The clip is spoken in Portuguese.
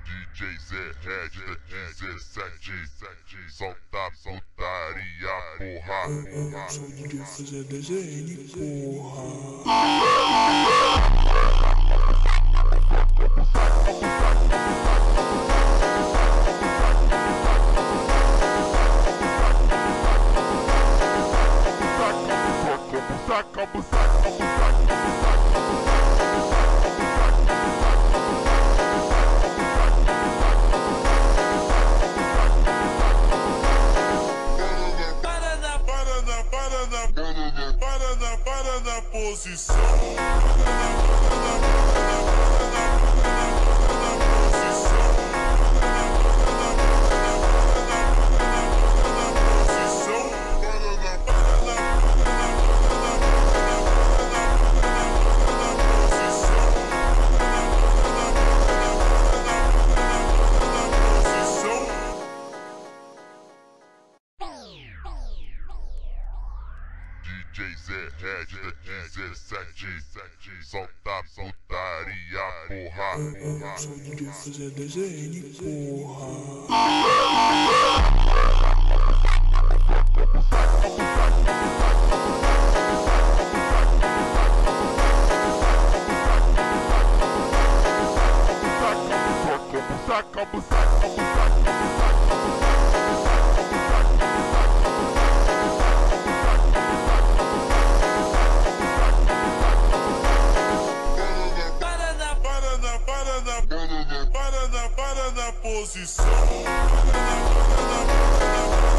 DJ Zé Red da 17, solta putaria, porra. Sou DJ fazer desenho, porra. Para na posição. DJ Zé Red da 17, solta putaria, porra. Sou DJ fazer desenho, porra. Para na posição.